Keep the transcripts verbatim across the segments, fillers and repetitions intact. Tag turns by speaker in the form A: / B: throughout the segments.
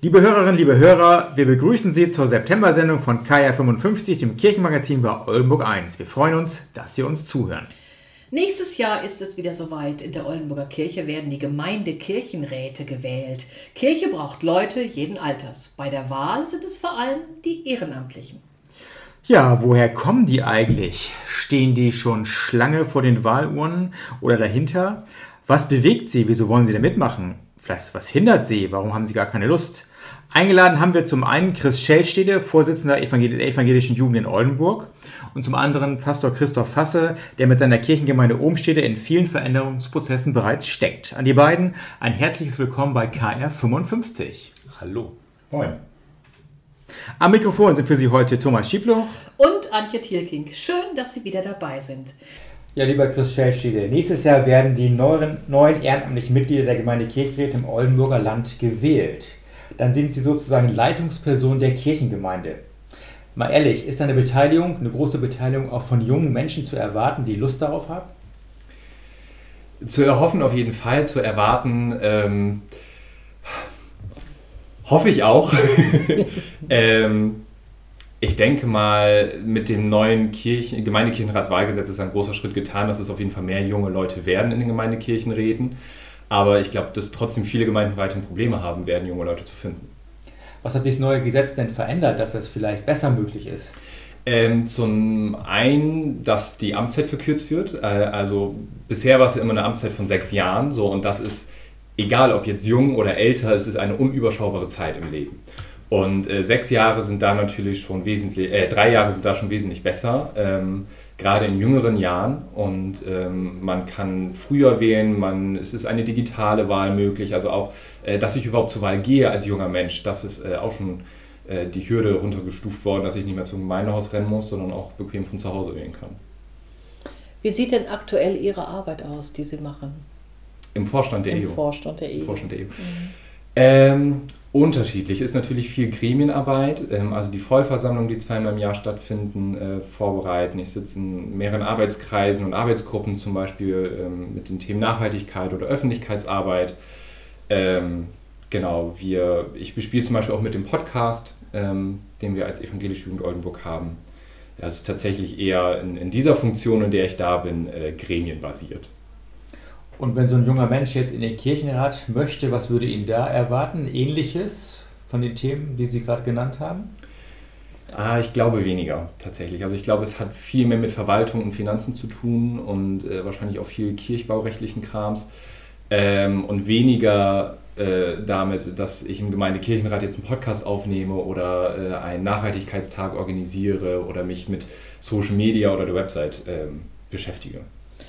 A: Liebe Hörerinnen, liebe Hörer, wir begrüßen Sie zur September-Sendung von K R fünfundfünfzig, dem Kirchenmagazin bei Oldenburg eins. Wir freuen uns, dass Sie uns zuhören.
B: Nächstes Jahr ist es wieder soweit. In der Oldenburger Kirche werden die Gemeindekirchenräte gewählt. Kirche braucht Leute jeden Alters. Bei der Wahl sind es vor allem die Ehrenamtlichen.
A: Ja, woher kommen die eigentlich? Stehen die schon Schlange vor den Wahlurnen oder dahinter? Was bewegt sie? Wieso wollen sie da mitmachen? Vielleicht was hindert sie? Warum haben sie gar keine Lust? Eingeladen haben wir zum einen Chris Schellstede, Vorsitzender der evangelischen Jugend in Oldenburg, und zum anderen Pastor Christoph Fasse, der mit seiner Kirchengemeinde Ohmstede in vielen Veränderungsprozessen bereits steckt. An die beiden ein herzliches Willkommen bei K R fünfundfünfzig.
C: Hallo. Moin.
A: Am Mikrofon sind für Sie heute Thomas Schiebloch
B: und Antje Thielking. Schön, dass Sie wieder dabei sind.
A: Ja, lieber Chris Schellstede, nächstes Jahr werden die neuen, neuen ehrenamtlichen Mitglieder der Gemeinde Kirchenräte im Oldenburger Land gewählt. Dann sind Sie sozusagen Leitungsperson der Kirchengemeinde. Mal ehrlich, ist eine Beteiligung, eine große Beteiligung auch von jungen Menschen zu erwarten, die Lust darauf haben?
C: Zu erhoffen auf jeden Fall, zu erwarten, ähm, hoffe ich auch. ähm, ich denke mal, mit dem neuen Kirchen- Gemeindekirchenratswahlgesetz ist ein großer Schritt getan, dass es auf jeden Fall mehr junge Leute werden in den Gemeindekirchenräten. Aber ich glaube, dass trotzdem viele Gemeinden weiterhin Probleme haben werden, junge Leute zu finden.
A: Was hat dieses neue Gesetz denn verändert, dass das vielleicht besser möglich ist?
C: Ähm, zum einen, dass die Amtszeit verkürzt wird. Äh, also bisher war es ja immer eine Amtszeit von sechs Jahren. So, und das ist, egal ob jetzt jung oder älter, es ist eine unüberschaubare Zeit im Leben. Und äh, sechs Jahre sind da natürlich schon wesentlich, äh, drei Jahre sind da schon wesentlich besser, ähm, gerade in jüngeren Jahren. Und ähm, man kann früher wählen, man, es ist eine digitale Wahl möglich, also auch, äh, dass ich überhaupt zur Wahl gehe als junger Mensch, das ist äh, auch schon äh, die Hürde runtergestuft worden, dass ich nicht mehr zum Gemeindehaus rennen muss, sondern auch bequem von zu Hause wählen kann.
B: Wie sieht denn aktuell Ihre Arbeit aus, die Sie machen?
C: Im Vorstand der
B: Im
C: E U.
B: Vorstand der E U.
C: Im Vorstand der E U. Mhm. Ähm, unterschiedlich. Ist natürlich viel Gremienarbeit, ähm, also die Vollversammlungen, die zweimal im Jahr stattfinden, äh, vorbereiten. Ich sitze in mehreren Arbeitskreisen und Arbeitsgruppen, zum Beispiel ähm, mit den Themen Nachhaltigkeit oder Öffentlichkeitsarbeit. Ähm, genau, wir, ich bespiele zum Beispiel auch mit dem Podcast, ähm, den wir als Evangelische Jugend Oldenburg haben. Das ist tatsächlich eher in, in dieser Funktion, in der ich da bin, äh, gremienbasiert.
A: Und wenn so ein junger Mensch jetzt in den Kirchenrat möchte, was würde ihn da erwarten? Ähnliches von den Themen, die Sie gerade genannt haben?
C: Ah, ich glaube weniger tatsächlich. Also ich glaube, es hat viel mehr mit Verwaltung und Finanzen zu tun und äh, wahrscheinlich auch viel kirchbaurechtlichen Krams ähm, und weniger äh, damit, dass ich im Gemeindekirchenrat jetzt einen Podcast aufnehme oder äh, einen Nachhaltigkeitstag organisiere oder mich mit Social Media oder der Website äh, beschäftige.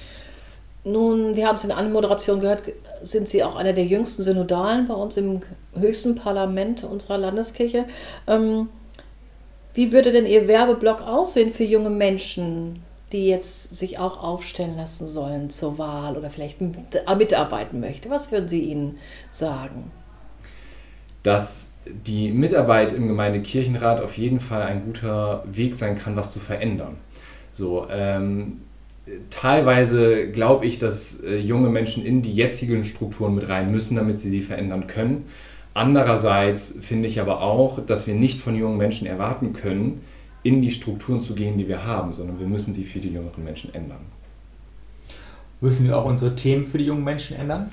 B: Nun, wir haben es in der Anmoderation gehört, sind Sie auch einer der jüngsten Synodalen bei uns im höchsten Parlament unserer Landeskirche. Ähm, wie würde denn Ihr Werbeblock aussehen für junge Menschen, die jetzt sich auch aufstellen lassen sollen zur Wahl oder vielleicht mitarbeiten möchten? Was würden Sie ihnen sagen?
C: Dass die Mitarbeit im Gemeindekirchenrat auf jeden Fall ein guter Weg sein kann, was zu verändern. So, ähm, Teilweise glaube ich, dass äh, junge Menschen in die jetzigen Strukturen mit rein müssen, damit sie sie verändern können. Andererseits finde ich aber auch, dass wir nicht von jungen Menschen erwarten können, in die Strukturen zu gehen, die wir haben, sondern wir müssen sie für die jüngeren Menschen ändern.
A: Müssen wir auch unsere Themen für die jungen Menschen ändern?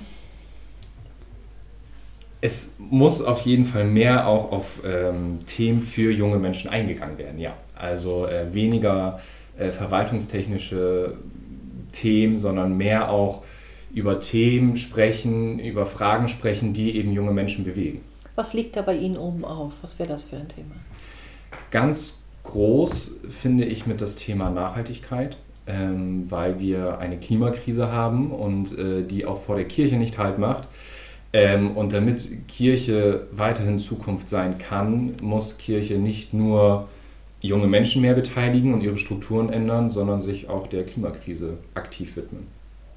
C: Es muss auf jeden Fall mehr auch auf ähm, Themen für junge Menschen eingegangen werden, ja. Also äh, weniger Äh, verwaltungstechnische Themen, sondern mehr auch über Themen sprechen, über Fragen sprechen, die eben junge Menschen bewegen.
B: Was liegt da bei Ihnen oben auf? Was wäre das für ein Thema?
C: Ganz groß finde ich mit das Thema Nachhaltigkeit, ähm, weil wir eine Klimakrise haben und äh, die auch vor der Kirche nicht Halt macht. Ähm, und damit Kirche weiterhin Zukunft sein kann, muss Kirche nicht nur junge Menschen mehr beteiligen und ihre Strukturen ändern, sondern sich auch der Klimakrise aktiv widmen.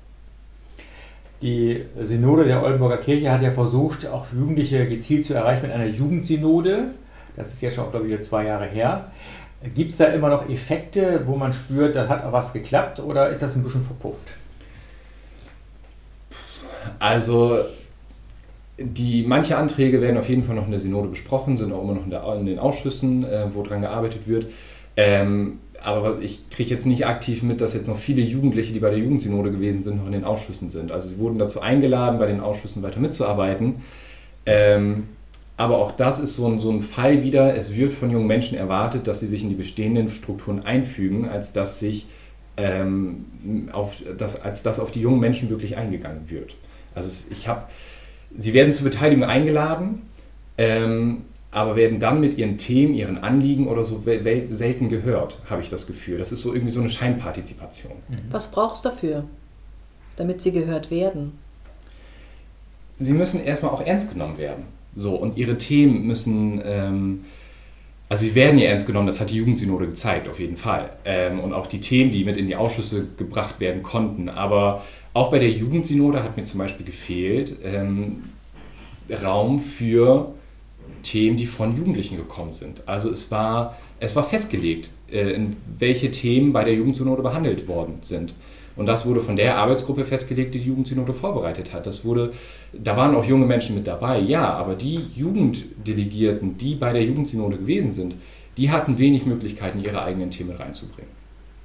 A: Die Synode der Oldenburger Kirche hat ja versucht, auch Jugendliche gezielt zu erreichen mit einer Jugendsynode. Das ist ja schon, glaube ich, wieder zwei Jahre her. Gibt es da immer noch Effekte, wo man spürt, da hat auch was geklappt, oder ist das ein bisschen verpufft?
C: Also Die, manche Anträge werden auf jeden Fall noch in der Synode besprochen, sind auch immer noch in, der, in den Ausschüssen, äh, wo dran gearbeitet wird. Ähm, aber ich kriege jetzt nicht aktiv mit, dass jetzt noch viele Jugendliche, die bei der Jugendsynode gewesen sind, noch in den Ausschüssen sind. Also sie wurden dazu eingeladen, bei den Ausschüssen weiter mitzuarbeiten. Ähm, aber auch das ist so ein, so ein Fall wieder, es wird von jungen Menschen erwartet, dass sie sich in die bestehenden Strukturen einfügen, als dass, sich, ähm, auf, das, als dass auf die jungen Menschen wirklich eingegangen wird. Also es, ich habe... Sie werden zur Beteiligung eingeladen, ähm, aber werden dann mit ihren Themen, ihren Anliegen oder so selten gehört, habe ich das Gefühl. Das ist so irgendwie so eine Scheinpartizipation.
B: Was brauchst du dafür, damit sie gehört werden?
C: Sie müssen erstmal auch ernst genommen werden. So, und ihre Themen müssen, ähm, also sie werden ja ernst genommen, das hat die Jugendsynode gezeigt, auf jeden Fall. Ähm, und auch die Themen, die mit in die Ausschüsse gebracht werden konnten. Aber auch bei der Jugendsynode hat mir zum Beispiel gefehlt ähm, Raum für Themen, die von Jugendlichen gekommen sind. Also es war, es war festgelegt, äh, in welche Themen bei der Jugendsynode behandelt worden sind. Und das wurde von der Arbeitsgruppe festgelegt, die die Jugendsynode vorbereitet hat. Das wurde, da waren auch junge Menschen mit dabei, ja, aber die Jugenddelegierten, die bei der Jugendsynode gewesen sind, die hatten wenig Möglichkeiten, ihre eigenen Themen reinzubringen.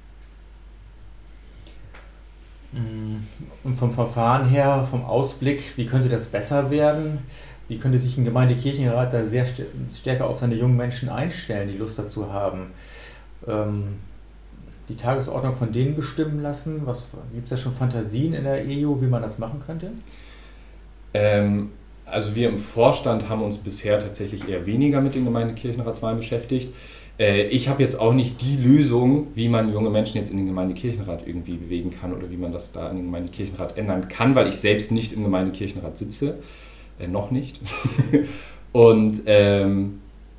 A: Und vom Verfahren her, vom Ausblick, wie könnte das besser werden? Wie könnte sich ein Gemeindekirchenrat da sehr st- stärker auf seine jungen Menschen einstellen, die Lust dazu haben? Ähm, die Tagesordnung von denen bestimmen lassen? Gibt es da schon Fantasien in der E U, wie man das machen könnte?
C: Ähm, also wir im Vorstand haben uns bisher tatsächlich eher weniger mit den Gemeindekirchenratswahlen beschäftigt. Ich habe jetzt auch nicht die Lösung, wie man junge Menschen jetzt in den Gemeindekirchenrat irgendwie bewegen kann oder wie man das da in den Gemeindekirchenrat ändern kann, weil ich selbst nicht im Gemeindekirchenrat sitze. Äh, noch nicht. Und ähm,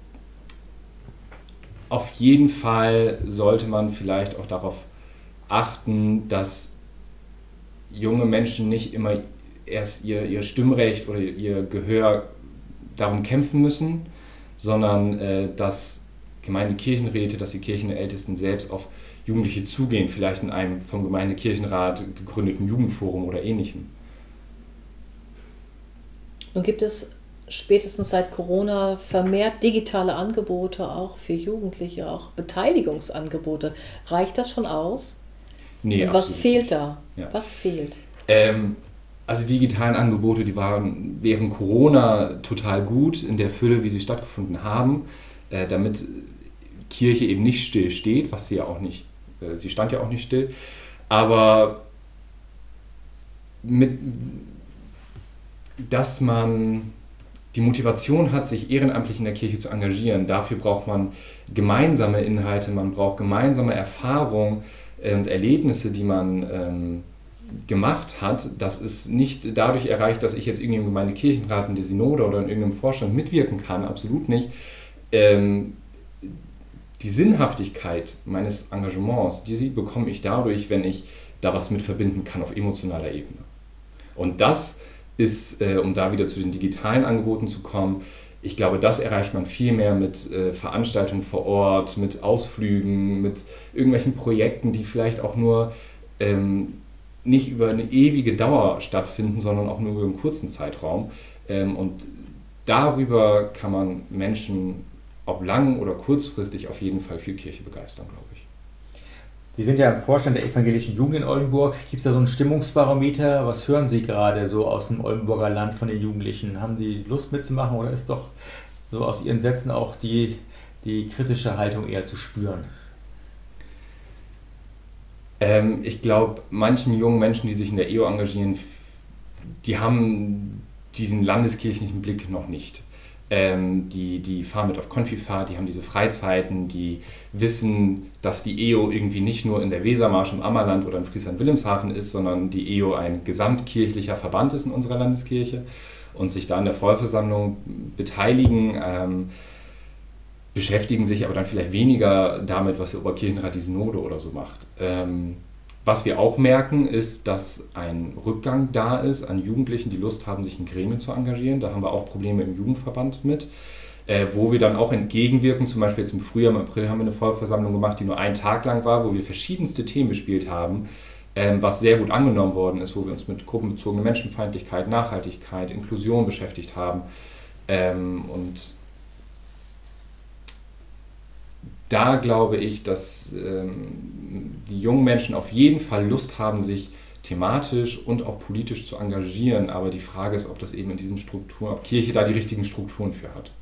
C: auf jeden Fall sollte man vielleicht auch darauf achten, dass junge Menschen nicht immer erst ihr, ihr Stimmrecht oder ihr Gehör darum kämpfen müssen, sondern äh, dass Gemeindekirchenräte, dass die Kirchenältesten selbst auf Jugendliche zugehen, vielleicht in einem vom Gemeindekirchenrat gegründeten Jugendforum oder ähnlichem.
B: Nun gibt es spätestens seit Corona vermehrt digitale Angebote auch für Jugendliche, auch Beteiligungsangebote. Reicht das schon aus?
C: Nee,
B: Und was
C: absolut
B: fehlt
C: nicht.
B: da?
C: Ja.
B: Was fehlt?
C: Ähm, also die digitalen Angebote, die waren während Corona total gut in der Fülle, wie sie stattgefunden haben, äh, damit Kirche eben nicht still steht, was sie ja auch nicht, äh, sie stand ja auch nicht still, aber mit, dass man die Motivation hat, sich ehrenamtlich in der Kirche zu engagieren, dafür braucht man gemeinsame Inhalte, man braucht gemeinsame Erfahrungen und Erlebnisse, die man ähm, gemacht hat. Das ist nicht dadurch erreicht, dass ich jetzt irgendwie im Gemeindekirchenrat in der Synode oder in irgendeinem Vorstand mitwirken kann, absolut nicht. Ähm, die Sinnhaftigkeit meines Engagements, die bekomme ich dadurch, wenn ich da was mit verbinden kann auf emotionaler Ebene. Und das ist, äh, um da wieder zu den digitalen Angeboten zu kommen, ich glaube, das erreicht man viel mehr mit äh, Veranstaltungen vor Ort, mit Ausflügen, mit irgendwelchen Projekten, die vielleicht auch nur ähm, nicht über eine ewige Dauer stattfinden, sondern auch nur über einen kurzen Zeitraum. Ähm, und darüber kann man Menschen, ob lang oder kurzfristig, auf jeden Fall für Kirche begeistern, glaube ich.
A: Sie sind ja im Vorstand der evangelischen Jugend in Oldenburg. Gibt es da so ein Stimmungsbarometer? Was hören Sie gerade so aus dem Oldenburger Land von den Jugendlichen? Haben die Lust mitzumachen oder ist doch so aus Ihren Sätzen auch die, die kritische Haltung eher zu spüren?
C: Ähm, ich glaube, manchen jungen Menschen, die sich in der E O engagieren, die haben diesen landeskirchlichen Blick noch nicht. Ähm, die, die fahren mit auf Konfifahrt, die haben diese Freizeiten, die wissen, dass die E O irgendwie nicht nur in der Wesermarsch im Ammerland oder in Friesland-Wilhelmshaven ist, sondern die E O ein gesamtkirchlicher Verband ist in unserer Landeskirche und sich da in der Vollversammlung beteiligen, ähm, beschäftigen sich aber dann vielleicht weniger damit, was der Oberkirchenrat, die Synode oder so macht. Ähm, Was wir auch merken, ist, dass ein Rückgang da ist an Jugendlichen, die Lust haben, sich in Gremien zu engagieren. Da haben wir auch Probleme im Jugendverband mit, äh, wo wir dann auch entgegenwirken. Zum Beispiel jetzt im Frühjahr, im April haben wir eine Vollversammlung gemacht, die nur einen Tag lang war, wo wir verschiedenste Themen bespielt haben. ähm, was sehr gut angenommen worden ist, wo wir uns mit gruppenbezogener Menschenfeindlichkeit, Nachhaltigkeit, Inklusion beschäftigt haben. Ähm, und da glaube ich, dass ähm, die jungen Menschen auf jeden Fall Lust haben, sich thematisch und auch politisch zu engagieren, aber die Frage ist, ob das eben in diesen Strukturen, ob Kirche da die richtigen Strukturen für hat.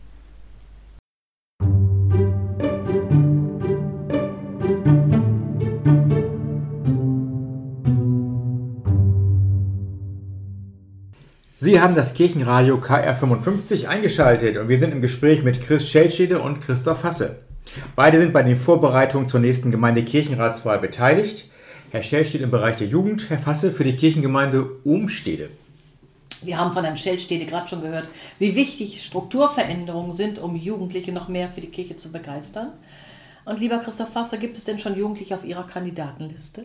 A: Sie haben das Kirchenradio K R fünfundfünfzig eingeschaltet und wir sind im Gespräch mit Chris Schellstede und Christoph Hasse. Beide sind bei den Vorbereitungen zur nächsten Gemeindekirchenratswahl beteiligt. Herr Schellstede im Bereich der Jugend, Herr Hasse für die Kirchengemeinde Ohnstede.
B: Wir haben von Herrn Schellstede gerade schon gehört, wie wichtig Strukturveränderungen sind, um Jugendliche noch mehr für die Kirche zu begeistern. Und lieber Christoph Hasse, gibt es denn schon Jugendliche auf Ihrer Kandidatenliste?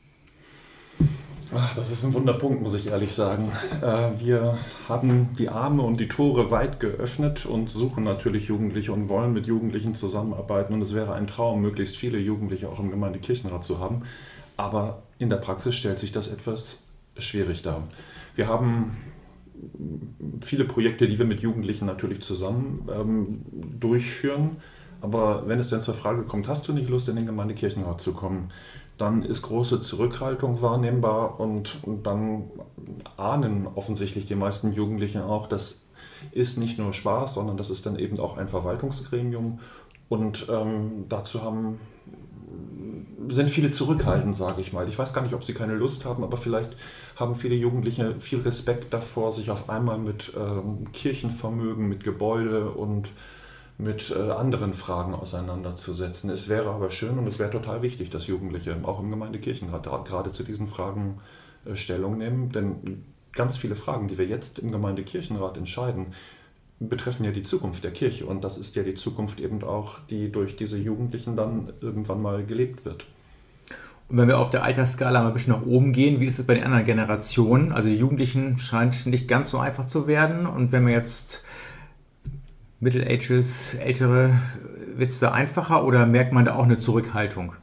D: Ach, das ist ein Wunderpunkt, muss ich ehrlich sagen. Wir haben die Arme und die Tore weit geöffnet und suchen natürlich Jugendliche und wollen mit Jugendlichen zusammenarbeiten. Und es wäre ein Traum, möglichst viele Jugendliche auch im Gemeindekirchenrat zu haben. Aber in der Praxis stellt sich das etwas schwierig dar. Wir haben viele Projekte, die wir mit Jugendlichen natürlich zusammen ähm, durchführen. Aber wenn es dann zur Frage kommt, hast du nicht Lust, in den Gemeindekirchenrat zu kommen, dann ist große Zurückhaltung wahrnehmbar und, und dann ahnen offensichtlich die meisten Jugendlichen auch, das ist nicht nur Spaß, sondern das ist dann eben auch ein Verwaltungsgremium. Und ähm, dazu haben, sind viele zurückhaltend, sage ich mal. Ich weiß gar nicht, ob sie keine Lust haben, aber vielleicht haben viele Jugendliche viel Respekt davor, sich auf einmal mit ähm, Kirchenvermögen, mit Gebäude und mit äh, anderen Fragen auseinanderzusetzen. Es wäre aber schön und es wäre total wichtig, dass Jugendliche auch im Gemeindekirchenrat gerade zu diesen Fragen äh, Stellung nehmen, denn ganz viele Fragen, die wir jetzt im Gemeindekirchenrat entscheiden, betreffen ja die Zukunft der Kirche und das ist ja die Zukunft eben auch, die durch diese Jugendlichen dann irgendwann mal gelebt wird.
A: Und wenn wir auf der Altersskala mal ein bisschen nach oben gehen, wie ist es bei den anderen Generationen? Also die Jugendlichen scheint nicht ganz so einfach zu werden und wenn wir jetzt Middle Ages, Ältere, wird es da einfacher oder merkt man da auch eine Zurückhaltung?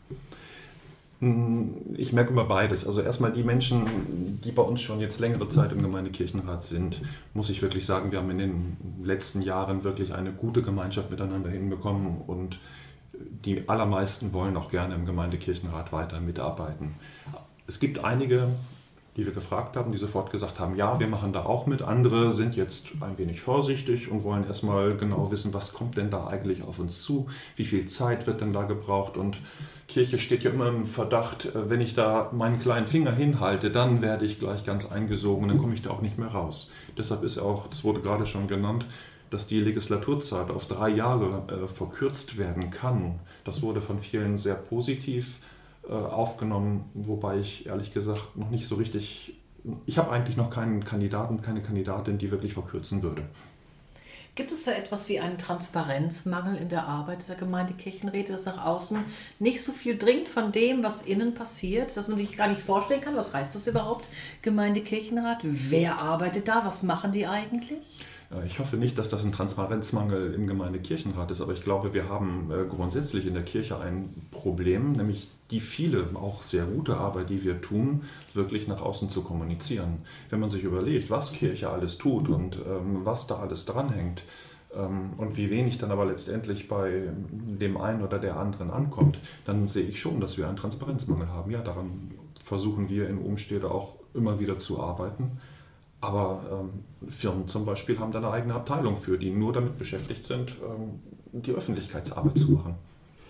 D: Ich merke immer beides. Also erstmal die Menschen, die bei uns schon jetzt längere Zeit im Gemeindekirchenrat sind, muss ich wirklich sagen, wir haben in den letzten Jahren wirklich eine gute Gemeinschaft miteinander hinbekommen und die allermeisten wollen auch gerne im Gemeindekirchenrat weiter mitarbeiten. Es gibt einige, die wir gefragt haben, die sofort gesagt haben, ja, wir machen da auch mit. Andere sind jetzt ein wenig vorsichtig und wollen erstmal genau wissen, was kommt denn da eigentlich auf uns zu, wie viel Zeit wird denn da gebraucht und Kirche steht ja immer im Verdacht, wenn ich da meinen kleinen Finger hinhalte, dann werde ich gleich ganz eingesogen und dann komme ich da auch nicht mehr raus. Deshalb ist auch, das wurde gerade schon genannt, dass die Legislaturzeit auf drei Jahre äh, verkürzt werden kann. Das wurde von vielen sehr positiv aufgenommen, wobei ich ehrlich gesagt noch nicht so richtig, ich habe eigentlich noch keinen Kandidaten, keine Kandidatin, die wirklich verkürzen würde.
B: Gibt es da etwas wie einen Transparenzmangel in der Arbeit der Gemeindekirchenräte, dass nach außen nicht so viel dringt von dem, was innen passiert, dass man sich gar nicht vorstellen kann, was heißt das überhaupt, Gemeindekirchenrat? Wer arbeitet da? Was machen die eigentlich?
D: Ich hoffe nicht, dass das ein Transparenzmangel im Gemeindekirchenrat ist, aber ich glaube, wir haben grundsätzlich in der Kirche ein Problem, nämlich die viele, auch sehr gute Arbeit, die wir tun, wirklich nach außen zu kommunizieren. Wenn man sich überlegt, was Kirche alles tut und ähm, was da alles dranhängt ähm, und wie wenig dann aber letztendlich bei dem einen oder der anderen ankommt, dann sehe ich schon, dass wir einen Transparenzmangel haben. Ja, daran versuchen wir in Ohnstede auch immer wieder zu arbeiten. Aber ähm, Firmen zum Beispiel haben da eine eigene Abteilung für, die nur damit beschäftigt sind, ähm, die Öffentlichkeitsarbeit zu machen.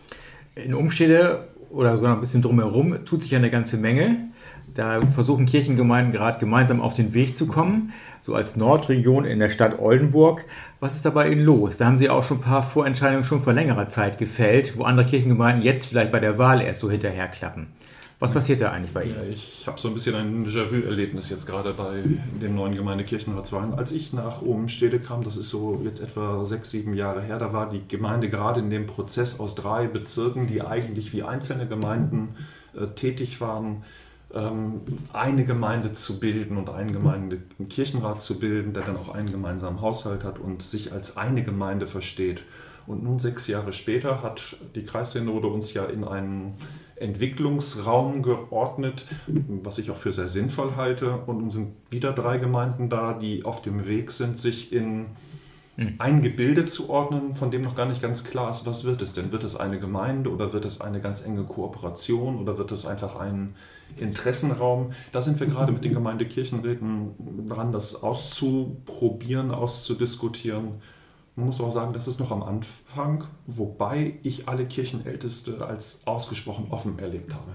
A: In Ohnstede oder sogar noch ein bisschen drumherum tut sich ja eine ganze Menge. Da versuchen Kirchengemeinden gerade gemeinsam auf den Weg zu kommen, so als Nordregion in der Stadt Oldenburg. Was ist da bei Ihnen los? Da haben Sie auch schon ein paar Vorentscheidungen schon vor längerer Zeit gefällt, wo andere Kirchengemeinden jetzt vielleicht bei der Wahl erst so hinterherklappen. Was passiert da eigentlich bei Ihnen?
D: Ja, ich habe so ein bisschen ein Déjà-vu-Erlebnis jetzt gerade bei den neuen Gemeindekirchenratswahlen. Als ich nach Ohnstede kam, das ist so jetzt etwa sechs, sieben Jahre her, da war die Gemeinde gerade in dem Prozess aus drei Bezirken, die eigentlich wie einzelne Gemeinden äh, tätig waren, ähm, eine Gemeinde zu bilden und einen Gemeindekirchenrat zu bilden, der dann auch einen gemeinsamen Haushalt hat und sich als eine Gemeinde versteht. Und nun sechs Jahre später hat die Kreissynode uns ja in einen Entwicklungsraum geordnet, was ich auch für sehr sinnvoll halte. Und nun sind wieder drei Gemeinden da, die auf dem Weg sind, sich in ein Gebilde zu ordnen, von dem noch gar nicht ganz klar ist, was wird es denn? Wird es eine Gemeinde oder wird es eine ganz enge Kooperation oder wird es einfach ein Interessenraum? Da sind wir gerade mit den Gemeindekirchenräten dran, das auszuprobieren, auszudiskutieren. Man muss auch sagen, das ist noch am Anfang, wobei ich alle Kirchenälteste als ausgesprochen offen erlebt habe.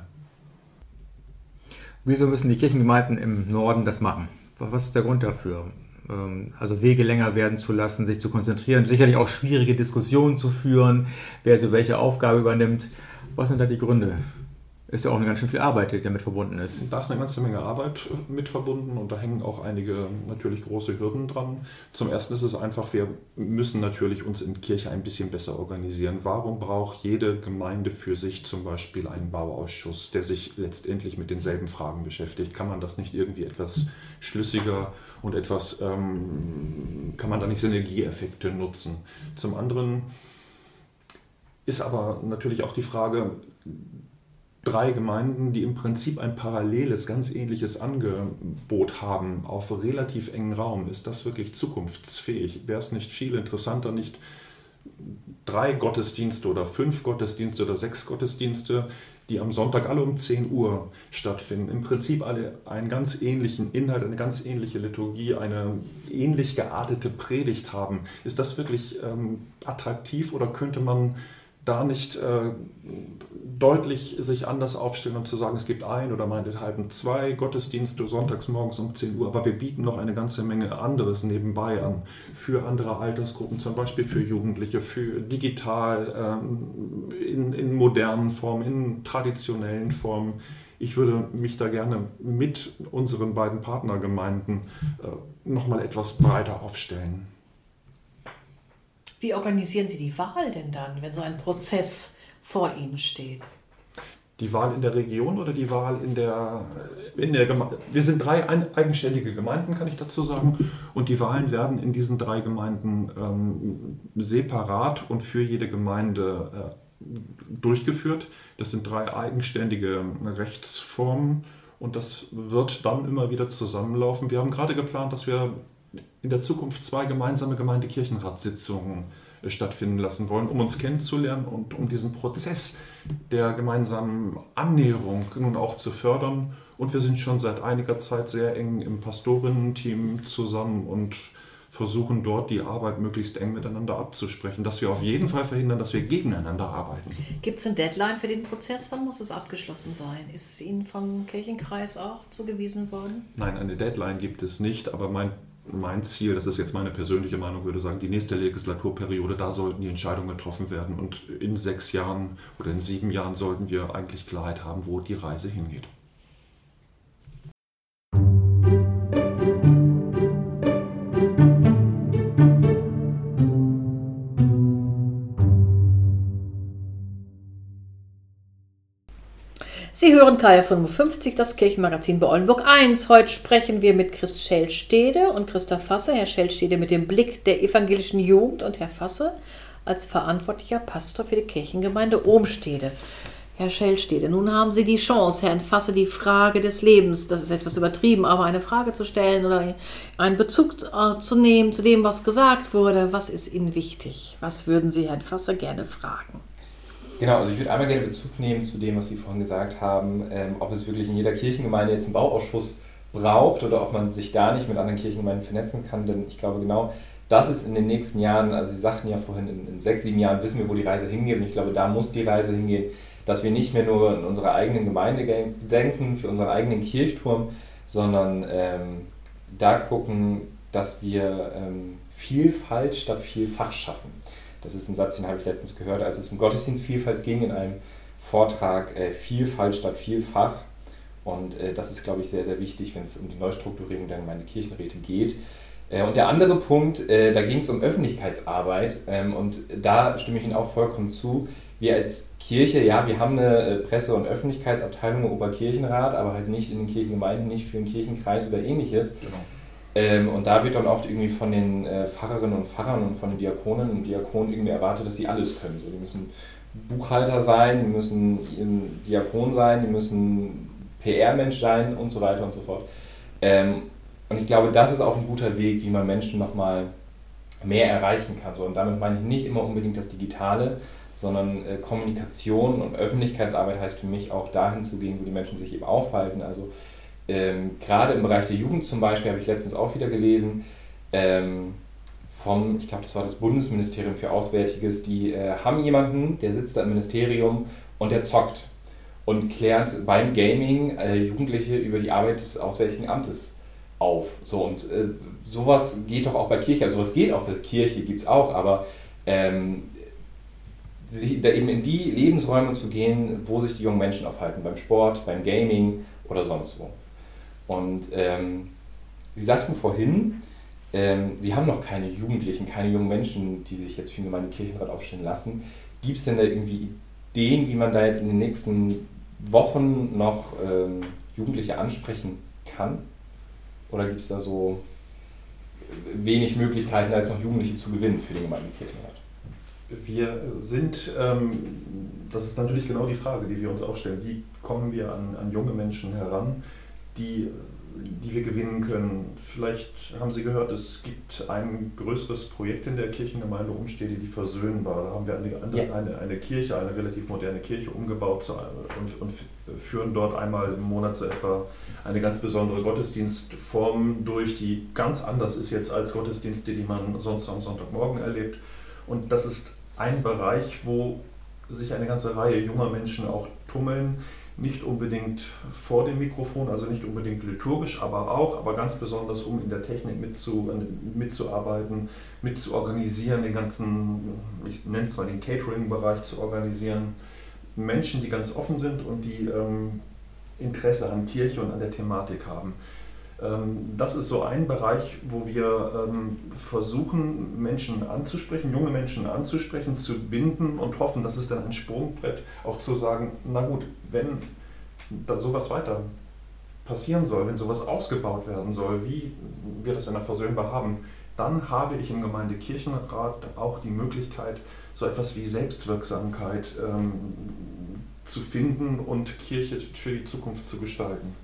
A: Wieso müssen die Kirchengemeinden im Norden das machen? Was ist der Grund dafür? Also Wege länger werden zu lassen, sich zu konzentrieren, sicherlich auch schwierige Diskussionen zu führen, wer so welche Aufgabe übernimmt. Was sind da die Gründe? Ist ja auch eine ganz schön viel Arbeit, die damit verbunden ist.
D: Da ist eine ganze Menge Arbeit mit verbunden und da hängen auch einige natürlich große Hürden dran. Zum Ersten ist es einfach, wir müssen natürlich uns in Kirche ein bisschen besser organisieren. Warum braucht jede Gemeinde für sich zum Beispiel einen Bauausschuss, der sich letztendlich mit denselben Fragen beschäftigt? Kann man das nicht irgendwie etwas schlüssiger und etwas, ähm, kann man da nicht Synergieeffekte nutzen? Zum anderen ist aber natürlich auch die Frage, drei Gemeinden, die im Prinzip ein paralleles, ganz ähnliches Angebot haben, auf relativ engen Raum. Ist das wirklich zukunftsfähig? Wäre es nicht viel interessanter, nicht drei Gottesdienste oder fünf Gottesdienste oder sechs Gottesdienste, die am Sonntag alle um zehn Uhr stattfinden, im Prinzip alle einen ganz ähnlichen Inhalt, eine ganz ähnliche Liturgie, eine ähnlich geartete Predigt haben? Ist das wirklich ähm, attraktiv oder könnte man da nicht äh, deutlich sich anders aufstellen und zu sagen, es gibt ein oder meinethalben zwei Gottesdienste sonntags morgens um zehn Uhr, aber wir bieten noch eine ganze Menge anderes nebenbei an, für andere Altersgruppen, zum Beispiel für Jugendliche, für digital, ähm, in, in modernen Formen, in traditionellen Formen. Ich würde mich da gerne mit unseren beiden Partnergemeinden äh, nochmal etwas breiter aufstellen.
B: Wie organisieren Sie die Wahl denn dann, wenn so ein Prozess vor Ihnen steht?
D: Die Wahl in der Region oder die Wahl in der, in der Gemeinde? Wir sind drei eigenständige Gemeinden, kann ich dazu sagen. Und die Wahlen werden in diesen drei Gemeinden ähm, separat und für jede Gemeinde äh, durchgeführt. Das sind drei eigenständige Rechtsformen und das wird dann immer wieder zusammenlaufen. Wir haben gerade geplant, dass wir in der Zukunft zwei gemeinsame Gemeindekirchenratssitzungen stattfinden lassen wollen, um uns kennenzulernen und um diesen Prozess der gemeinsamen Annäherung nun auch zu fördern. Und wir sind schon seit einiger Zeit sehr eng im Pastorinnen-Team zusammen und versuchen dort die Arbeit möglichst eng miteinander abzusprechen, dass wir auf jeden Fall verhindern, dass wir gegeneinander arbeiten.
B: Gibt es eine Deadline für den Prozess? Wann muss es abgeschlossen sein? Ist es Ihnen vom Kirchenkreis auch zugewiesen worden?
D: Nein, eine Deadline gibt es nicht, aber mein Mein Ziel, das ist jetzt meine persönliche Meinung, würde sagen, die nächste Legislaturperiode, da sollten die Entscheidungen getroffen werden und in sechs Jahren oder in sieben Jahren sollten wir eigentlich Klarheit haben, wo die Reise hingeht.
B: Sie hören K F fünfundfünfzig, das Kirchenmagazin bei Oldenburg eins. Heute sprechen wir mit Christ Schelstede und Christa Fasse. Herr Schelstede mit dem Blick der evangelischen Jugend und Herr Fasse als verantwortlicher Pastor für die Kirchengemeinde Ohmstede. Herr Schelstede, nun haben Sie die Chance, Herrn Fasse die Frage des Lebens, das ist etwas übertrieben, aber eine Frage zu stellen oder einen Bezug zu nehmen zu dem, was gesagt wurde. Was ist Ihnen wichtig? Was würden Sie Herrn Fasse gerne fragen?
C: Genau, also ich würde einmal gerne Bezug nehmen zu dem, was Sie vorhin gesagt haben, ähm, ob es wirklich in jeder Kirchengemeinde jetzt einen Bauausschuss braucht oder ob man sich da nicht mit anderen Kirchengemeinden vernetzen kann, denn ich glaube genau, das ist in den nächsten Jahren, also Sie sagten ja vorhin, in, in sechs, sieben Jahren wissen wir, wo die Reise hingeht und ich glaube, da muss die Reise hingehen, dass wir nicht mehr nur in unserer eigenen Gemeinde denken, für unseren eigenen Kirchturm, sondern ähm, da gucken, dass wir ähm, Vielfalt statt Vielfach schaffen. Das ist ein Satz, den habe ich letztens gehört, als es um Gottesdienstvielfalt ging in einem Vortrag, äh, Vielfalt statt Vielfach. Und äh, das ist, glaube ich, sehr, sehr wichtig, wenn es um die Neustrukturierung der Gemeindekirchenräte geht. Äh, und der andere Punkt, äh, da ging es um Öffentlichkeitsarbeit. Ähm, und da stimme ich Ihnen auch vollkommen zu. Wir als Kirche, ja, wir haben eine äh, Presse- und Öffentlichkeitsabteilung im Oberkirchenrat, aber halt nicht in den Kirchengemeinden, nicht für den Kirchenkreis oder ähnliches.
D: Genau.
C: Ähm, und da wird dann oft irgendwie von den äh, Pfarrerinnen und Pfarrern und von den Diakonen und Diakonen irgendwie erwartet, dass sie alles können. So, die müssen Buchhalter sein, die müssen Diakon sein, die müssen P R-Mensch sein und so weiter und so fort. Ähm, und ich glaube, das ist auch ein guter Weg, wie man Menschen nochmal mehr erreichen kann. So, und damit meine ich nicht immer unbedingt das Digitale, sondern äh, Kommunikation und Öffentlichkeitsarbeit heißt für mich auch dahin zu gehen, wo die Menschen sich eben aufhalten. Also ähm, gerade im Bereich der Jugend zum Beispiel, habe ich letztens auch wieder gelesen, ähm, vom, ich glaube, das war das Bundesministerium für Auswärtiges, die äh, haben jemanden, der sitzt da im Ministerium und der zockt und klärt beim Gaming äh, Jugendliche über die Arbeit des Auswärtigen Amtes auf. So, und äh, sowas geht doch auch bei Kirche, also sowas geht auch bei Kirche, gibt es auch, aber ähm, sich da eben in die Lebensräume zu gehen, wo sich die jungen Menschen aufhalten, beim Sport, beim Gaming oder sonst wo. Und ähm, Sie sagten vorhin, ähm, Sie haben noch keine Jugendlichen, keine jungen Menschen, die sich jetzt für den Gemeindekirchenrat aufstellen lassen. Gibt es denn da irgendwie Ideen, wie man da jetzt in den nächsten Wochen noch ähm, Jugendliche ansprechen kann? Oder gibt es da so wenig Möglichkeiten, da jetzt noch Jugendliche zu gewinnen für den Gemeindekirchenrat?
D: Wir sind, ähm, das ist natürlich genau die Frage, die wir uns auch stellen, wie kommen wir an, an junge Menschen heran, die, die wir gewinnen können. Vielleicht haben Sie gehört, es gibt ein größeres Projekt in der Kirchengemeinde Umstede, die Versöhnbar. Da haben wir eine,
C: Ja.
D: eine, eine Kirche, eine relativ moderne Kirche umgebaut zu, und, und führen dort einmal im Monat so etwa eine ganz besondere Gottesdienstform durch, die ganz anders ist jetzt als Gottesdienste, die man sonst am Sonntagmorgen erlebt. Und das ist ein Bereich, wo sich eine ganze Reihe junger Menschen auch tummeln, nicht unbedingt vor dem Mikrofon, also nicht unbedingt liturgisch, aber auch, aber ganz besonders, um in der Technik mitzu, mitzuarbeiten, mitzuorganisieren, den ganzen, ich nenne es mal den Catering-Bereich zu organisieren. Menschen, die ganz offen sind und die ähm, Interesse an Kirche und an der Thematik haben. Das ist so ein Bereich, wo wir ähm, versuchen, Menschen anzusprechen, junge Menschen anzusprechen, zu binden und hoffen, das ist dann ein Sprungbrett, auch zu sagen, na gut, wenn da sowas weiter passieren soll, wenn sowas ausgebaut werden soll, wie wir das in der Versöhnbar haben, dann habe ich im Gemeindekirchenrat auch die Möglichkeit, so etwas wie Selbstwirksamkeit ähm, zu finden und Kirche für die Zukunft zu gestalten.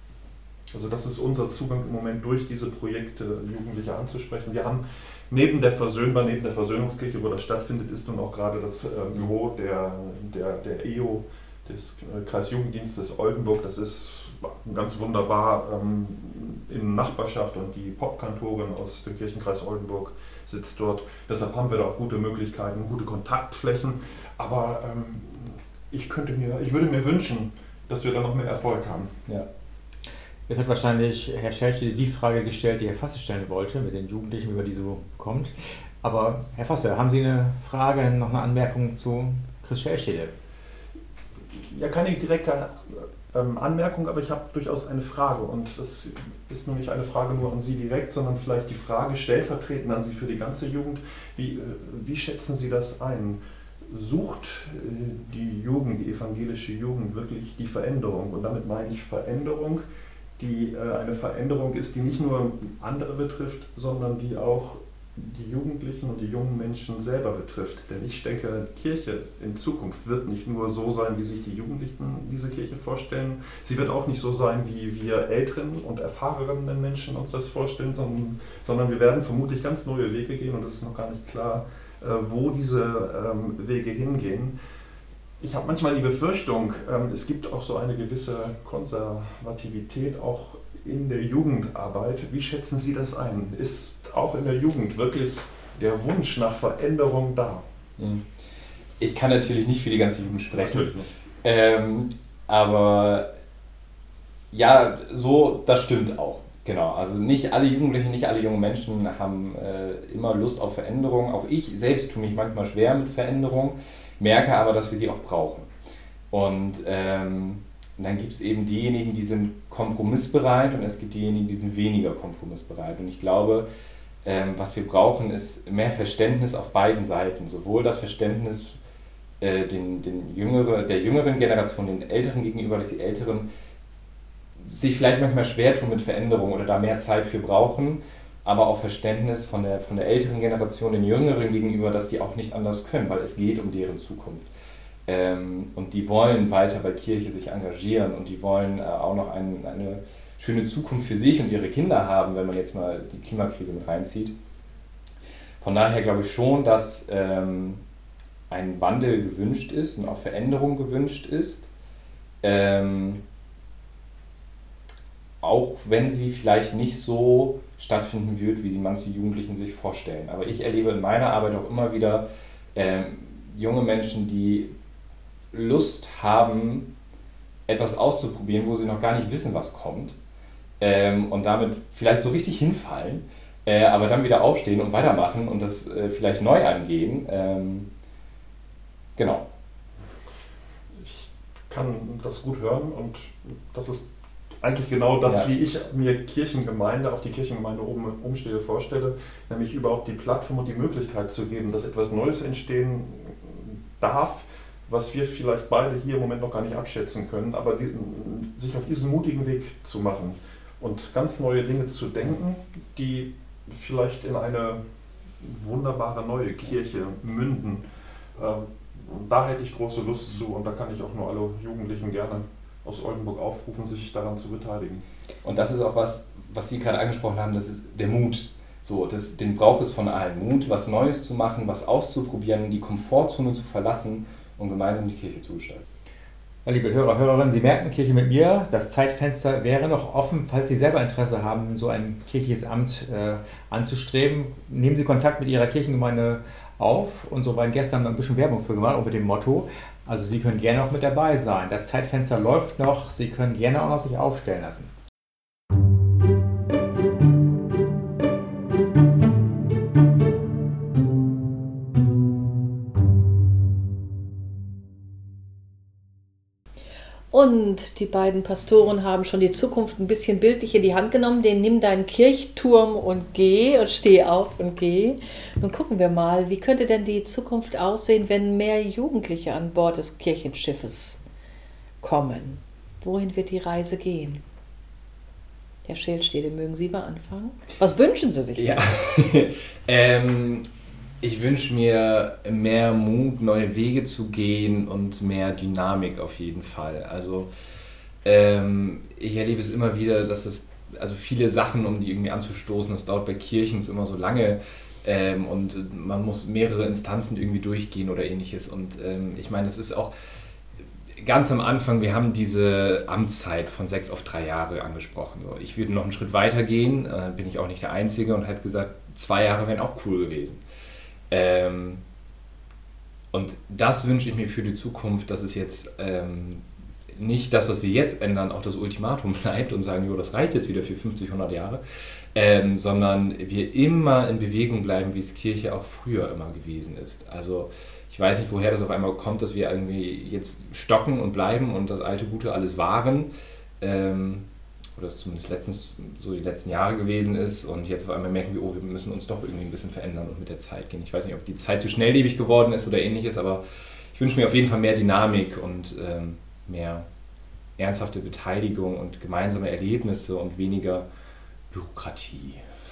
D: Also das ist unser Zugang im Moment, durch diese Projekte Jugendliche anzusprechen. Wir haben neben der Versöhnbar, neben der Versöhnungskirche, wo das stattfindet, ist nun auch gerade das äh, Büro der, der, der E O, des Kreisjugenddienstes Oldenburg. Das ist ganz wunderbar ähm, in Nachbarschaft und die Popkantorin aus dem Kirchenkreis Oldenburg sitzt dort. Deshalb haben wir da auch gute Möglichkeiten, gute Kontaktflächen. Aber ähm, ich, könnte mir, ich würde mir wünschen, dass wir da noch mehr Erfolg haben.
C: Ja.
A: Jetzt hat wahrscheinlich Herr Schelche die Frage gestellt, die Herr Fasse stellen wollte, mit den Jugendlichen, über die so kommt. Aber Herr Fasse, haben Sie eine Frage, noch eine Anmerkung zu Chris Schelche?
D: Ja, keine direkte ähm, Anmerkung, aber ich habe durchaus eine Frage. Und das ist nun nicht eine Frage nur an Sie direkt, sondern vielleicht die Frage stellvertretend an Sie für die ganze Jugend. Wie, äh, wie schätzen Sie das ein? Sucht äh, die Jugend, die evangelische Jugend wirklich die Veränderung? Und damit meine ich Veränderung, die äh, eine Veränderung ist, die nicht nur andere betrifft, sondern die auch die Jugendlichen und die jungen Menschen selber betrifft. Denn ich denke, Kirche in Zukunft wird nicht nur so sein, wie sich die Jugendlichen diese Kirche vorstellen. Sie wird auch nicht so sein, wie wir älteren und erfahrenen Menschen uns das vorstellen, sondern, sondern wir werden vermutlich ganz neue Wege gehen und es ist noch gar nicht klar, äh, wo diese ähm, Wege hingehen. Ich habe manchmal die Befürchtung, ähm, es gibt auch so eine gewisse Konservativität auch in der Jugendarbeit. Wie schätzen Sie das ein? Ist auch in der Jugend wirklich der Wunsch nach Veränderung da?
C: Ich kann natürlich nicht für die ganze Jugend sprechen.
D: Natürlich nicht.
C: Ähm, aber ja, so, das stimmt auch. Genau, also nicht alle Jugendlichen, nicht alle jungen Menschen haben äh, immer Lust auf Veränderung. Auch ich selbst tue mich manchmal schwer mit Veränderung, merke aber, dass wir sie auch brauchen. Und ähm, dann gibt es eben diejenigen, die sind kompromissbereit und es gibt diejenigen, die sind weniger kompromissbereit. Und ich glaube, ähm, was wir brauchen, ist mehr Verständnis auf beiden Seiten. Sowohl das Verständnis äh, den, den jüngere, der jüngeren Generation, den Älteren gegenüber, dass die Älteren sich vielleicht manchmal schwer tun mit Veränderungen oder da mehr Zeit für brauchen, aber auch Verständnis von der, von der älteren Generation den Jüngeren gegenüber, dass die auch nicht anders können, weil es geht um deren Zukunft. Ähm, und die wollen weiter bei Kirche sich engagieren und die wollen äh, auch noch ein, eine schöne Zukunft für sich und ihre Kinder haben, wenn man jetzt mal die Klimakrise mit reinzieht. Von daher glaube ich schon, dass ähm, ein Wandel gewünscht ist und auch Veränderung gewünscht ist. Ähm, auch wenn sie vielleicht nicht so stattfinden wird, wie sie manche Jugendlichen sich vorstellen. Aber ich erlebe in meiner Arbeit auch immer wieder ähm, junge Menschen, die Lust haben, etwas auszuprobieren, wo sie noch gar nicht wissen, was kommt, ähm, und damit vielleicht so richtig hinfallen, äh, aber dann wieder aufstehen und weitermachen und das äh, vielleicht neu angehen. Ähm, genau.
D: Ich kann das gut hören und das ist eigentlich genau das, ja. wie ich mir Kirchengemeinde, auch die Kirchengemeinde oben in Umstede vorstelle, nämlich überhaupt die Plattform und die Möglichkeit zu geben, dass etwas Neues entstehen darf, was wir vielleicht beide hier im Moment noch gar nicht abschätzen können, aber die, sich auf diesen mutigen Weg zu machen und ganz neue Dinge zu denken, die vielleicht in eine wunderbare neue Kirche münden. Da hätte ich große Lust zu und da kann ich auch nur alle Jugendlichen gerne aus Oldenburg aufrufen, sich daran zu beteiligen.
C: Und das ist auch was, was Sie gerade angesprochen haben, das ist der Mut. So, das, den braucht es von allen. Mut, was Neues zu machen, was auszuprobieren, die Komfortzone zu verlassen und gemeinsam die Kirche zu gestalten.
A: Ja, liebe Hörer, Hörerinnen, Sie merken, Kirche mit mir, das Zeitfenster wäre noch offen, falls Sie selber Interesse haben, so ein kirchliches Amt äh, anzustreben. Nehmen Sie Kontakt mit Ihrer Kirchengemeinde auf. Unsere beiden Gäste haben da ein bisschen Werbung für gemacht, auch mit dem Motto. Also Sie können gerne auch mit dabei sein. Das Zeitfenster läuft noch. Sie können gerne auch noch sich aufstellen lassen.
B: Und die beiden Pastoren haben schon die Zukunft ein bisschen bildlich in die Hand genommen. Den nimm deinen Kirchturm und geh und steh auf und geh. Nun gucken wir mal, wie könnte denn die Zukunft aussehen, wenn mehr Jugendliche an Bord des Kirchenschiffes kommen? Wohin wird die Reise gehen? Herr Scheelstede, mögen Sie mal anfangen? Was wünschen Sie sich?
C: Ja, ähm... Ich wünsche mir mehr Mut, neue Wege zu gehen und mehr Dynamik auf jeden Fall. Also ähm, ich erlebe es immer wieder, dass es, also viele Sachen, um die irgendwie anzustoßen, das dauert bei Kirchen immer so lange ähm, und man muss mehrere Instanzen irgendwie durchgehen oder ähnliches. Und ähm, ich meine, es ist auch ganz am Anfang, wir haben diese Amtszeit von sechs auf drei Jahre angesprochen. So, ich würde noch einen Schritt weiter gehen, äh, bin ich auch nicht der Einzige und habe gesagt, zwei Jahre wären auch cool gewesen. Ähm, und das wünsche ich mir für die Zukunft, dass es jetzt ähm, nicht das, was wir jetzt ändern, auch das Ultimatum bleibt und sagen, jo, das reicht jetzt wieder für fünfzig, hundert Jahre, ähm, sondern wir immer in Bewegung bleiben, wie es Kirche auch früher immer gewesen ist. Also ich weiß nicht, woher das auf einmal kommt, dass wir irgendwie jetzt stocken und bleiben und das alte Gute alles wahren. Ähm, oder es zumindest letztens so die letzten Jahre gewesen ist und jetzt auf einmal merken wir, oh, wir müssen uns doch irgendwie ein bisschen verändern und mit der Zeit gehen. Ich weiß nicht, ob die Zeit zu schnelllebig geworden ist oder ähnliches, aber ich wünsche mir auf jeden Fall mehr Dynamik und ähm, mehr ernsthafte Beteiligung und gemeinsame Erlebnisse und weniger Bürokratie.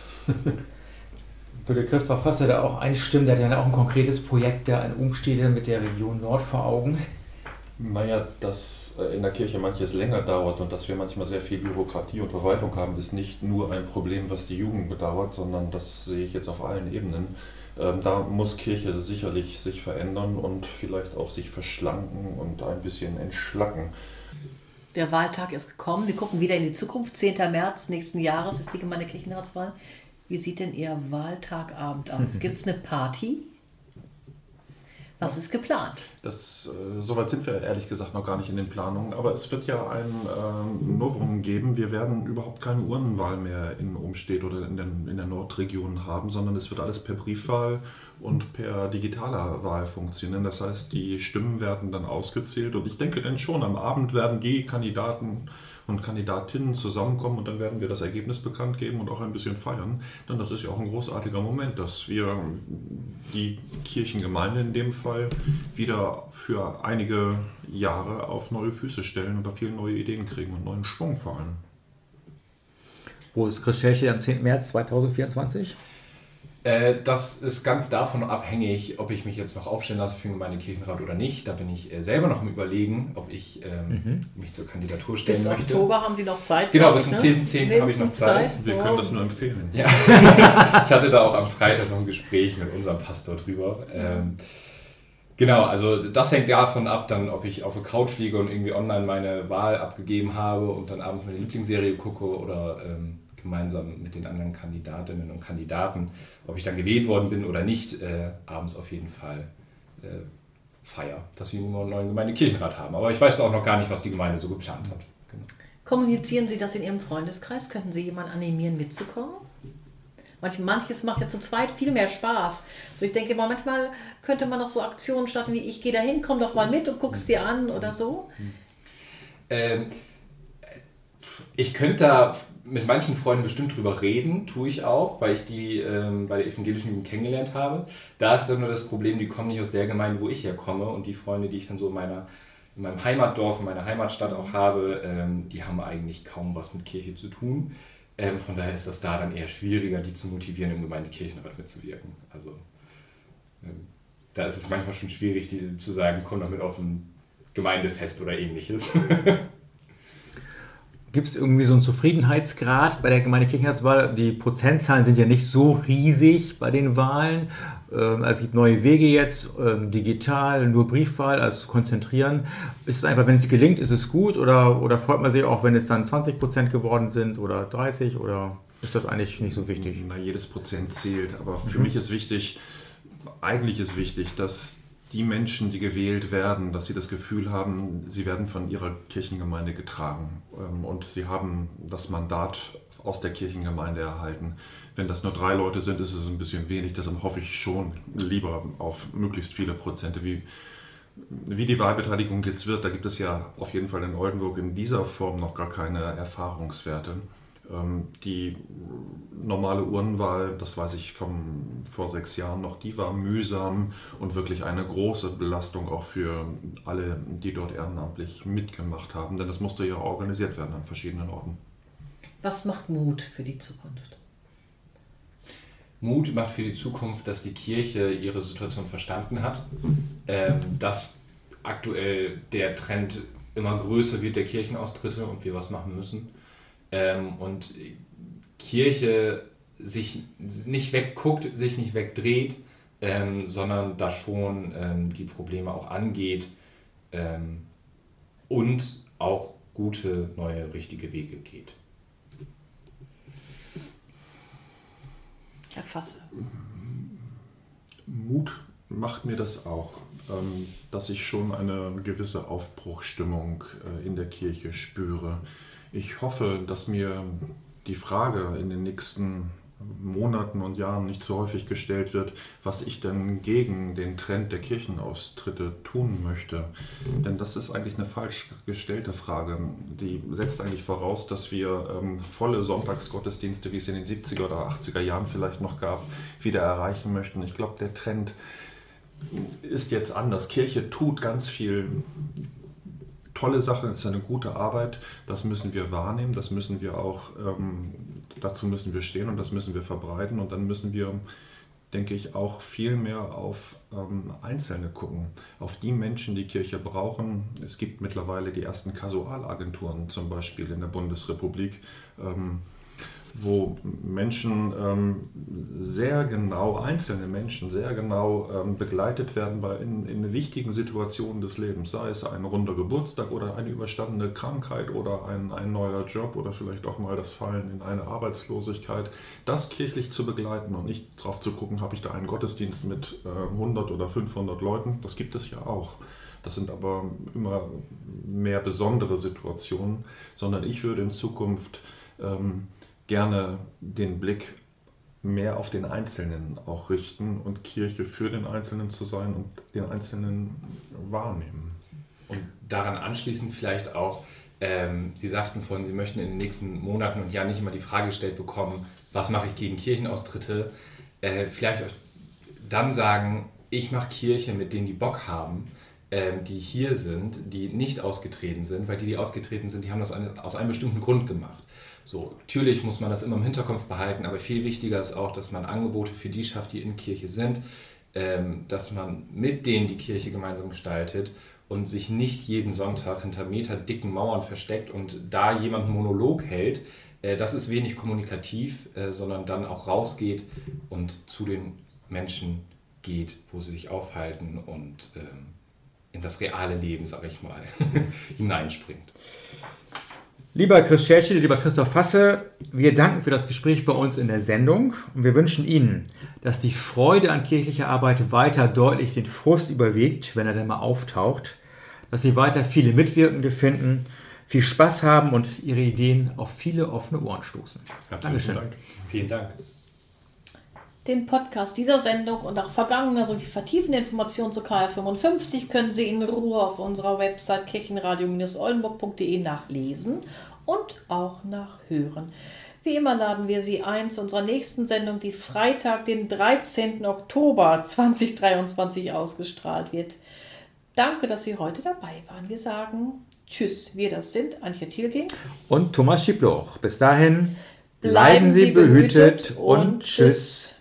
A: Würde Christoph Förster da auch einstimmen? Der hat ja auch ein konkretes Projekt da in Umstede mit der Region Nord vor Augen.
D: Naja, dass in der Kirche manches länger dauert und dass wir manchmal sehr viel Bürokratie und Verwaltung haben, ist nicht nur ein Problem, was die Jugend bedauert, sondern das sehe ich jetzt auf allen Ebenen. Da muss Kirche sicherlich sich verändern und vielleicht auch sich verschlanken und ein bisschen entschlacken.
B: Der Wahltag ist gekommen. Wir gucken wieder in die Zukunft. zehnter März nächsten Jahres ist die Gemeindekirchenratswahl. Wie sieht denn Ihr Wahltagabend aus? Gibt es eine Party? Was ist geplant?
D: Das, äh, Soweit sind wir ehrlich gesagt noch gar nicht in den Planungen, aber es wird ja ein äh, Novum geben. Wir werden überhaupt keine Urnenwahl mehr in Umstedt oder in der, in der Nordregion haben, sondern es wird alles per Briefwahl und per digitaler Wahl funktionieren. Das heißt, die Stimmen werden dann ausgezählt und ich denke dann schon, am Abend werden die Kandidaten und Kandidatinnen zusammenkommen und dann werden wir das Ergebnis bekannt geben und auch ein bisschen feiern. Denn das ist ja auch ein großartiger Moment, dass wir die Kirchengemeinde in dem Fall wieder wir für einige Jahre auf neue Füße stellen und da viele neue Ideen kriegen und neuen Schwung vor allem.
A: Wo ist Chris Schälche am zehnten März zweitausendvierundzwanzig?
C: Äh, das ist ganz davon abhängig, ob ich mich jetzt noch aufstellen lasse für den Gemeindekirchenrat oder nicht. Da bin ich äh, selber noch im Überlegen, ob ich ähm, mhm. mich zur Kandidatur stellen
B: bis
C: möchte.
B: Bis Oktober haben Sie noch Zeit.
C: Genau, bis zum zehnten zehnten habe ich noch Zeit.
D: Zeit. Wir oh. können das nur empfehlen.
C: Ja. Ich hatte da auch am Freitag noch ein Gespräch mit unserem Pastor drüber. Ähm, genau, also das hängt davon ab, dann, ob ich auf der Couch liege und irgendwie online meine Wahl abgegeben habe und dann abends meine Lieblingsserie gucke oder ähm, gemeinsam mit den anderen Kandidatinnen und Kandidaten, ob ich dann gewählt worden bin oder nicht, äh, abends auf jeden Fall äh, feier, dass wir einen neuen Gemeindekirchenrat haben. Aber ich weiß auch noch gar nicht, was die Gemeinde so geplant hat. Genau.
B: Kommunizieren Sie das in Ihrem Freundeskreis? Könnten Sie jemanden animieren, mitzukommen? Manch, manches macht ja zu zweit viel mehr Spaß. Also ich denke mal, manchmal könnte man noch so Aktionen starten wie ich gehe da hin, komm doch mal mit und guck's dir an oder so.
C: Ähm, ich könnte da mit manchen Freunden bestimmt drüber reden, tue ich auch, weil ich die ähm, bei der evangelischen Jugend kennengelernt habe. Da ist dann nur das Problem, die kommen nicht aus der Gemeinde, wo ich herkomme, und die Freunde, die ich dann so in, meiner, in meinem Heimatdorf, in meiner Heimatstadt auch habe, ähm, die haben eigentlich kaum was mit Kirche zu tun. Ähm, von daher ist das da dann eher schwieriger, die zu motivieren, im Gemeindekirchenrat mitzuwirken. Also ähm, da ist es manchmal schon schwierig, die zu sagen, komm doch mit auf ein Gemeindefest oder ähnliches.
A: Gibt es irgendwie so einen Zufriedenheitsgrad bei der Gemeindekirchenratswahl? Die Prozentzahlen sind ja nicht so riesig bei den Wahlen. Also es gibt neue Wege jetzt, digital, nur Briefwahl, also konzentrieren. Ist es einfach, wenn es gelingt, ist es gut? Oder, oder freut man sich auch, wenn es dann zwanzig Prozent geworden sind oder dreißig? Oder ist das eigentlich nicht so wichtig?
D: Na, jedes Prozent zählt. Aber für mhm. mich ist wichtig, eigentlich ist wichtig, dass die Menschen, die gewählt werden, dass sie das Gefühl haben, sie werden von ihrer Kirchengemeinde getragen und sie haben das Mandat aus der Kirchengemeinde erhalten. Wenn das nur drei Leute sind, ist es ein bisschen wenig, deshalb hoffe ich schon lieber auf möglichst viele Prozente. Wie, wie die Wahlbeteiligung jetzt wird, da gibt es ja auf jeden Fall in Oldenburg in dieser Form noch gar keine Erfahrungswerte. Die normale Urnenwahl, das weiß ich von vor sechs Jahren noch, die war mühsam und wirklich eine große Belastung auch für alle, die dort ehrenamtlich mitgemacht haben, denn das musste ja organisiert werden an verschiedenen Orten.
B: Was macht Mut für die Zukunft?
C: Mut macht für die Zukunft, dass die Kirche ihre Situation verstanden hat, ähm, dass aktuell der Trend immer größer wird der Kirchenaustritte und wir was machen müssen. Ähm, und Kirche sich nicht wegguckt, sich nicht wegdreht, ähm, sondern da schon ähm, die Probleme auch angeht ähm, und auch gute, neue, richtige Wege geht.
B: Herr Fasse.
D: Mut macht mir das auch, ähm, dass ich schon eine gewisse Aufbruchsstimmung äh, in der Kirche spüre. Ich hoffe, dass mir die Frage in den nächsten Monaten und Jahren nicht so häufig gestellt wird, was ich denn gegen den Trend der Kirchenaustritte tun möchte. Denn das ist eigentlich eine falsch gestellte Frage. Die setzt eigentlich voraus, dass wir ähm, volle Sonntagsgottesdienste, wie es in den siebziger oder achtziger Jahren vielleicht noch gab, wieder erreichen möchten. Ich glaube, der Trend ist jetzt anders. Kirche tut ganz viel tolle Sache, ist eine gute Arbeit, das müssen wir wahrnehmen, das müssen wir auch, ähm, dazu müssen wir stehen und das müssen wir verbreiten und dann müssen wir, denke ich, auch viel mehr auf ähm, Einzelne gucken, auf die Menschen, die Kirche brauchen. Es gibt mittlerweile die ersten Kasualagenturen zum Beispiel in der Bundesrepublik, ähm, wo Menschen ähm, sehr genau, einzelne Menschen sehr genau ähm, begleitet werden bei in, in wichtigen Situationen des Lebens, sei es ein runder Geburtstag oder eine überstandene Krankheit oder ein, ein neuer Job oder vielleicht auch mal das Fallen in eine Arbeitslosigkeit, das kirchlich zu begleiten und nicht drauf zu gucken, habe ich da einen Gottesdienst mit äh, hundert oder fünfhundert Leuten, das gibt es ja auch. Das sind aber immer mehr besondere Situationen, sondern ich würde in Zukunft ähm, gerne den Blick mehr auf den Einzelnen auch richten und Kirche für den Einzelnen zu sein und den Einzelnen wahrnehmen.
C: Und daran anschließend vielleicht auch, ähm, Sie sagten vorhin, Sie möchten in den nächsten Monaten und Jahren nicht immer die Frage gestellt bekommen, was mache ich gegen Kirchenaustritte? Äh, vielleicht auch dann sagen, ich mache Kirche mit denen, die Bock haben, ähm, die hier sind, die nicht ausgetreten sind, weil die, die ausgetreten sind, die haben das eine, aus einem bestimmten Grund gemacht. So, natürlich muss man das immer im Hinterkopf behalten, aber viel wichtiger ist auch, dass man Angebote für die schafft, die in Kirche sind, ähm, dass man mit denen die Kirche gemeinsam gestaltet und sich nicht jeden Sonntag hinter meterdicken Mauern versteckt und da jemand einen Monolog hält. Äh, das ist wenig kommunikativ, äh, sondern dann auch rausgeht und zu den Menschen geht, wo sie sich aufhalten und ähm, in das reale Leben, sag ich mal, hineinspringt.
A: Lieber Chris Schälschiede, lieber Christoph Fasse, wir danken für das Gespräch bei uns in der Sendung und wir wünschen Ihnen, dass die Freude an kirchlicher Arbeit weiter deutlich den Frust überwiegt, wenn er dann mal auftaucht, dass Sie weiter viele Mitwirkende finden, viel Spaß haben und Ihre Ideen auf viele offene Ohren stoßen.
D: Herzlichen Dank.
C: Vielen Dank.
B: Den Podcast dieser Sendung und auch vergangener sowie vertiefende Informationen zu K R fünfundfünfzig können Sie in Ruhe auf unserer Website kirchenradio oldenburg punkt de nachlesen und auch nachhören. Wie immer laden wir Sie ein zu unserer nächsten Sendung, die Freitag, den dreizehnten Oktober zweitausenddreiundzwanzig ausgestrahlt wird. Danke, dass Sie heute dabei waren. Wir sagen Tschüss. Wir das sind Antje Thielking
A: und Thomas Schiebloch. Bis dahin
B: bleiben Sie behütet und Tschüss.